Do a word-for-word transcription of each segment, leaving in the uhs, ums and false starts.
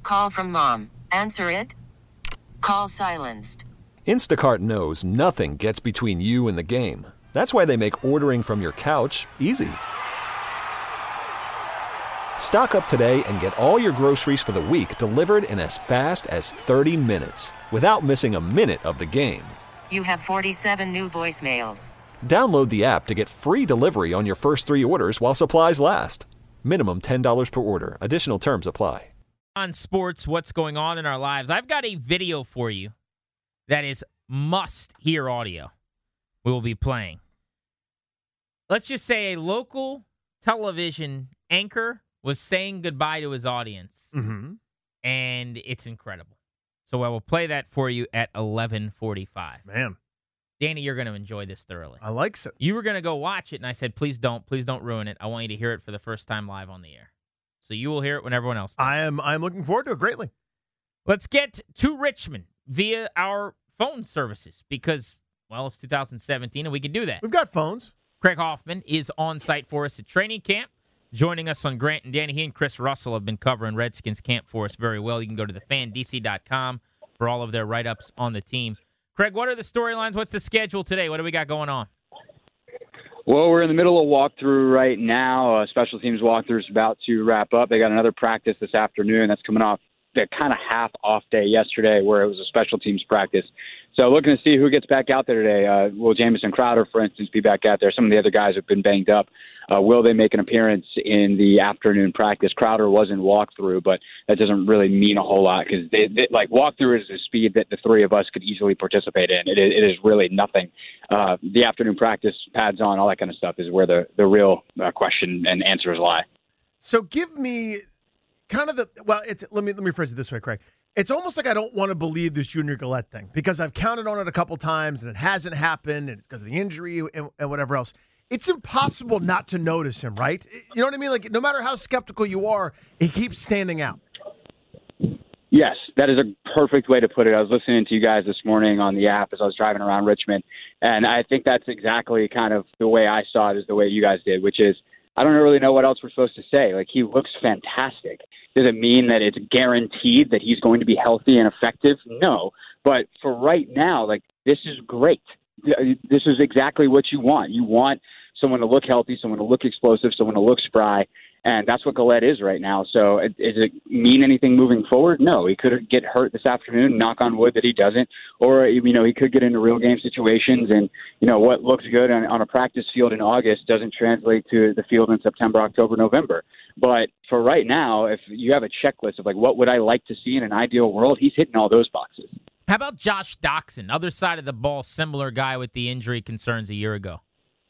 Call from mom. Answer it. Call silenced. Instacart knows nothing gets between you and the game. That's why they make ordering from your couch easy. Stock up today and get all your groceries for the week delivered in as fast as thirty minutes without missing a minute of the game. You have forty-seven new voicemails. Download the app to get free delivery on your first three orders while supplies last. Minimum ten dollars per order. Additional terms apply. On sports, what's going on in our lives, I've got a video for you that is must-hear audio we will be playing. Let's just say a local television anchor was saying goodbye to his audience, mm-hmm. and it's incredible. So I will play that for you at eleven forty-five. Man. Danny, you're going to enjoy this thoroughly. I like it. You were going to go watch it, and I said, please don't. Please don't ruin it. I want you to hear it for the first time live on the air. So you will hear it when everyone else does. I am I'm looking forward to it greatly. Let's get to Richmond via our phone services because, well, it's two thousand seventeen, and we can do that. We've got phones. Craig Hoffman is on site for us at training camp. Joining us on Grant and Danny, he and Chris Russell have been covering Redskins camp for us very well. You can go to the fan D C dot com for all of their write-ups on the team. Craig, what are the storylines? What's the schedule today? What do we got going on? Well, we're in the middle of walkthrough right now. Uh, special teams walkthrough is about to wrap up. They got another practice this afternoon that's coming off the kind of half off day yesterday where it was a special teams practice. So looking to see who gets back out there today. Uh, will Jamison Crowder, for instance, be back out there? Some of the other guys have been banged up. Uh, will they make an appearance in the afternoon practice? Crowder was in walkthrough, but that doesn't really mean a whole lot because they, they, like walkthrough is a speed that the three of us could easily participate in. It is, it is really nothing. Uh, the afternoon practice, pads on, all that kind of stuff is where the, the real uh, question and answers lie. So give me kind of the well. It's let me let me phrase it this way, Craig. It's almost like I don't want to believe this Junior Galette thing because I've counted on it a couple times and it hasn't happened and it's because of the injury and, and whatever else. It's impossible not to notice him, right? You know what I mean? Like, no matter how skeptical you are, he keeps standing out. Yes, that is a perfect way to put it. I was listening to you guys this morning on the app as I was driving around Richmond, and I think that's exactly kind of the way I saw it is the way you guys did, which is I don't really know what else we're supposed to say. Like, he looks fantastic. Does it mean that it's guaranteed that he's going to be healthy and effective? No. But for right now, like, this is great. This is exactly what you want. You want someone to look healthy, someone to look explosive, someone to look spry, and that's what Galette is right now. So does it mean anything moving forward? No. He could get hurt this afternoon, knock on wood that he doesn't, or, you know, he could get into real game situations, and, you know, what looks good on, on a practice field in August doesn't translate to the field in September, October, November. But for right now, if you have a checklist of, like, what would I like to see in an ideal world, he's hitting all those boxes. How about Josh Doxson, other side of the ball, similar guy with the injury concerns a year ago?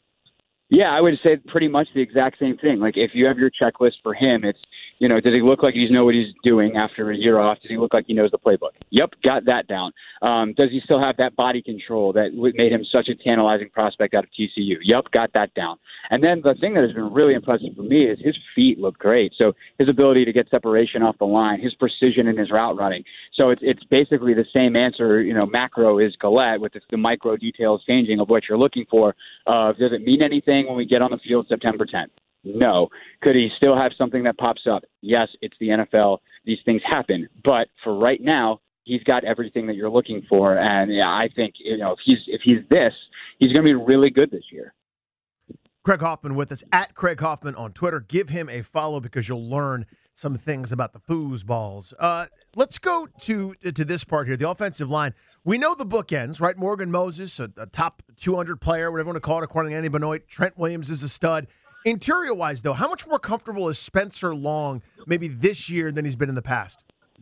Yeah, I would say pretty much the exact same thing. Like, if you have your checklist for him, it's, you know, does he look like he knows what he's doing after a year off? Does he look like he knows the playbook? Yep, got that down. Um, does he still have that body control that made him such a tantalizing prospect out of T C U? Yep, got that down. And then the thing that has been really impressive for me is his feet look great. So his ability to get separation off the line, his precision in his route running. So it's it's basically the same answer, you know, macro is Galette with the, the micro details changing of what you're looking for. Uh, does it mean anything when we get on the field September tenth? No. Could he still have something that pops up? Yes, it's the N F L. These things happen. But for right now, he's got everything that you're looking for. And yeah, I think, you know, if he's if he's this, he's going to be really good this year. Craig Hoffman with us at Craig Hoffman on Twitter. Give him a follow because you'll learn some things about the foosballs. Uh, let's go to to this part here, the offensive line. We know the bookends, right? Morgan Moses, a, a top two hundred player, whatever you want to call it, according to Andy Benoit. Trent Williams is a stud. Interior-wise, though, how much more comfortable is Spencer Long maybe this year than he's been in the past?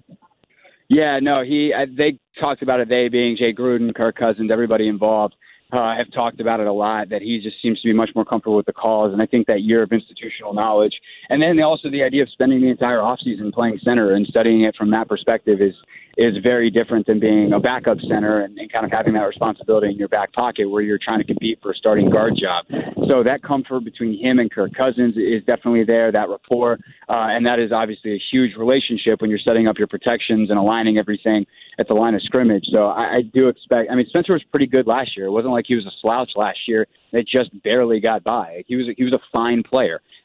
Yeah, no, he. Uh, they talked about it. They being Jay Gruden, Kirk Cousins, everybody involved. Uh, have talked about it a lot, that he just seems to be much more comfortable with the calls. And I think that year of institutional knowledge, and then also the idea of spending the entire offseason playing center and studying it from that perspective is is very different than being a backup center and, and kind of having that responsibility in your back pocket where you're trying to compete for a starting guard job. So that comfort between him and Kirk Cousins is definitely there, that rapport, uh, and that is obviously a huge relationship when you're setting up your protections and aligning everything at the line of scrimmage. So I, I do expect – I mean, Spencer was pretty good last year. It wasn't like he was a slouch last year. They just barely got by. He was, he was a fine player.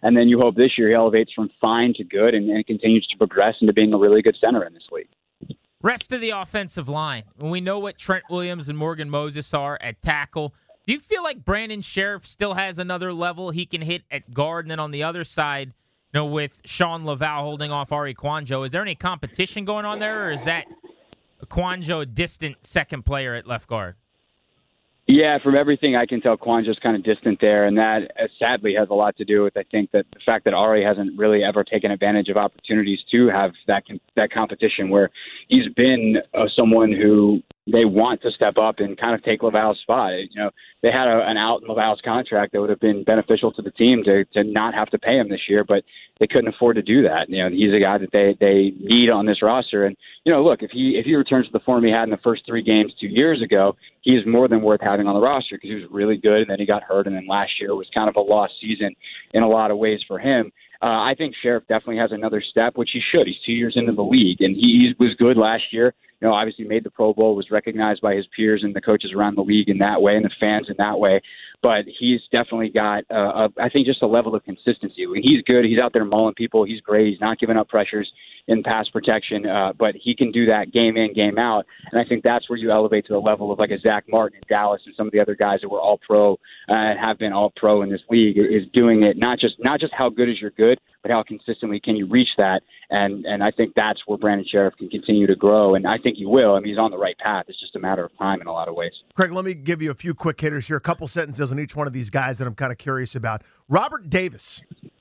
And then you hope this year he elevates from fine to good and, and continues to progress into being a really good center in this league. Rest of the offensive line. We know what Trent Williams and Morgan Moses are at tackle. Do you feel like Brandon Sheriff still has another level he can hit at guard? And then on the other side, you know, with Sean Laval holding off Ari Kwanjo, is there any competition going on there, or is that Kwanjo a distant second player at left guard? Yeah, from everything I can tell, Kwanjo's kind of distant there, and that uh, sadly has a lot to do with, I think, that the fact that Ari hasn't really ever taken advantage of opportunities to have that com- that competition, where he's been uh, someone who they want to step up and kind of take Laval's spot. You know, they had a, an out in Laval's contract that would have been beneficial to the team to to not have to pay him this year, but they couldn't afford to do that. You know, he's a guy that they they need on this roster, and you know, look, if he if he returns to the form he had in the first three games two years ago, he's more than worth having on the roster because he was really good, and then he got hurt, and then last year was kind of a lost season in a lot of ways for him. Uh, I think Sheriff definitely has another step, which he should. He's two years into the league, and he, he was good last year. You know, obviously made the Pro Bowl, was recognized by his peers and the coaches around the league in that way, and the fans in that way. But he's definitely got, uh, a, I think, just a level of consistency. When he's good, he's out there mauling people. He's great. He's not giving up pressures in pass protection, uh, but he can do that game in, game out. And I think that's where you elevate to the level of like a Zach Martin in Dallas and some of the other guys that were all pro uh, and have been all pro in this league, is doing it not just not just how good is your good, but how consistently can you reach that. And and I think that's where Brandon Sheriff can continue to grow. And I think he will. I mean, he's on the right path. It's just a matter of time in a lot of ways. Craig, let me give you a few quick hitters here, a couple sentences on each one of these guys that I'm kind of curious about. Robert Davis.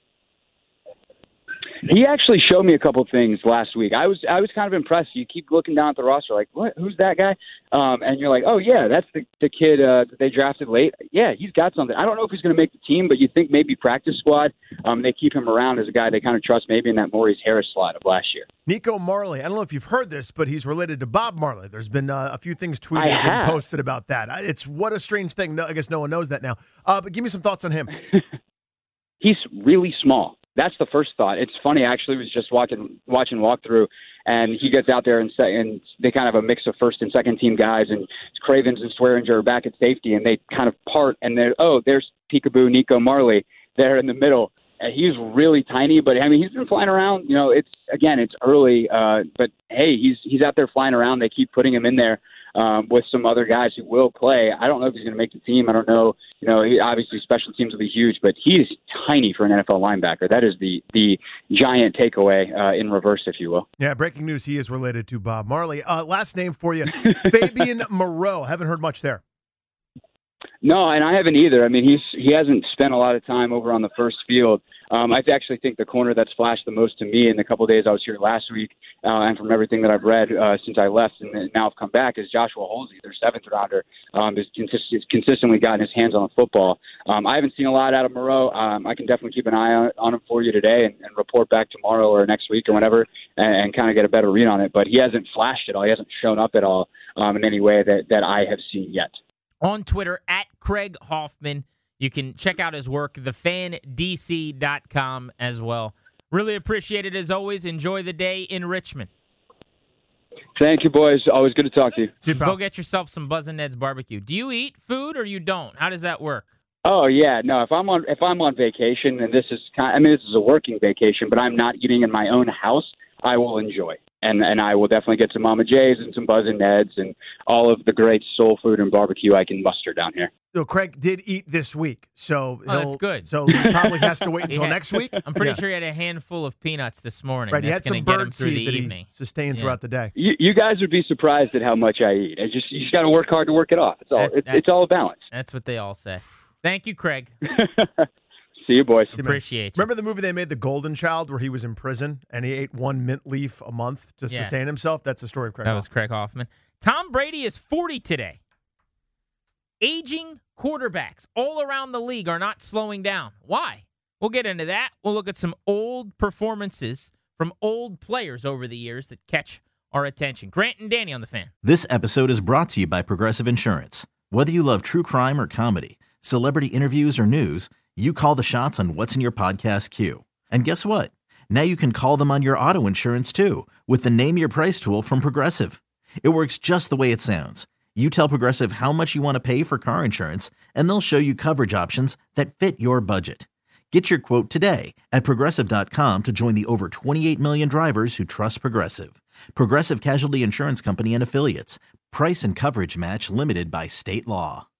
He actually showed me a couple things last week. I was I was kind of impressed. You keep looking down at the roster like, what? Who's that guy? Um, and you're like, oh, yeah, that's the, the kid uh, that they drafted late. Yeah, he's got something. I don't know if he's going to make the team, but you think maybe practice squad. Um, they keep him around as a guy they kind of trust maybe in that Maurice Harris slot of last year. Nico Marley. I don't know if you've heard this, but he's related to Bob Marley. There's been uh, a few things tweeted and posted about that. It's what a strange thing. No, I guess no one knows that now. Uh, but give me some thoughts on him. He's really small. That's the first thought. It's funny, I actually was just watching watching walkthrough, and he gets out there and, say, and they kind of have a mix of first and second team guys, and Cravens and Swearinger are back at safety, and they kind of part, and they're, oh, there's Peekaboo Nico Marley there in the middle. And he's really tiny, but I mean, he's been flying around. You know, it's again, it's early, uh, but hey, he's he's out there flying around. They keep putting him in there um, with some other guys who will play. I don't know if he's going to make the team. I don't know. You know, he, obviously special teams will be huge, but he's tiny for an N F L linebacker. That is the the giant takeaway uh, in reverse, if you will. Yeah, breaking news. He is related to Bob Marley. Uh, last name for you, Fabian Moreau. Haven't heard much there. No, and I haven't either. I mean, he's he hasn't spent a lot of time over on the first field. Um, I actually think the corner that's flashed the most to me in the couple of days I was here last week, uh, and from everything that I've read uh, since I left and now I've come back, is Joshua Holsey, their seventh rounder, um, has consist- consistently gotten his hands on the football. Um, I haven't seen a lot out of Moreau. Um, I can definitely keep an eye on, on him for you today and, and report back tomorrow or next week or whenever and, and kind of get a better read on it. But he hasn't flashed at all. He hasn't shown up at all um, in any way that, that I have seen yet. On Twitter, at Craig Hoffman. You can check out his work, the fan D C dot com as well. Really appreciate it as always. Enjoy the day in Richmond. Thank you, boys. Always good to talk to you. So go get yourself some Buzz and Ned's barbecue. Do you eat food or you don't? How does that work? Oh yeah, no. If I'm on if I'm on vacation, and this is kind, I mean this is a working vacation, but I'm not eating in my own house, I will enjoy. And and I will definitely get some Mama J's and some Buzz and Ned's and all of the great soul food and barbecue I can muster down here. So Craig did eat this week, so oh, that's good. So he probably has to wait until had, next week. I'm pretty yeah. sure he had a handful of peanuts this morning. Right, he that's had some bird seed that evening. he sustained yeah. throughout the day. You, you guys would be surprised at how much I eat. It's just you just got to work hard to work it off. It's all that, it's, that, it's all a balance. That's what they all say. Thank you, Craig. See you, boys. Appreciate you. Remember the movie they made, The Golden Child, where he was in prison and he ate one mint leaf a month to yes. sustain himself? That's the story of Craig That Hoffman. was Craig Hoffman. Tom Brady is forty today. Aging quarterbacks all around the league are not slowing down. Why? We'll get into that. We'll look at some old performances from old players over the years that catch our attention. Grant and Danny on the Fan. This episode is brought to you by Progressive Insurance. Whether you love true crime or comedy, celebrity interviews or news, you call the shots on what's in your podcast queue. And guess what? Now you can call them on your auto insurance too with the Name Your Price tool from Progressive. It works just the way it sounds. You tell Progressive how much you want to pay for car insurance, and they'll show you coverage options that fit your budget. Get your quote today at Progressive dot com to join the over twenty-eight million drivers who trust Progressive. Progressive Casualty Insurance Company and Affiliates. Price and coverage match limited by state law.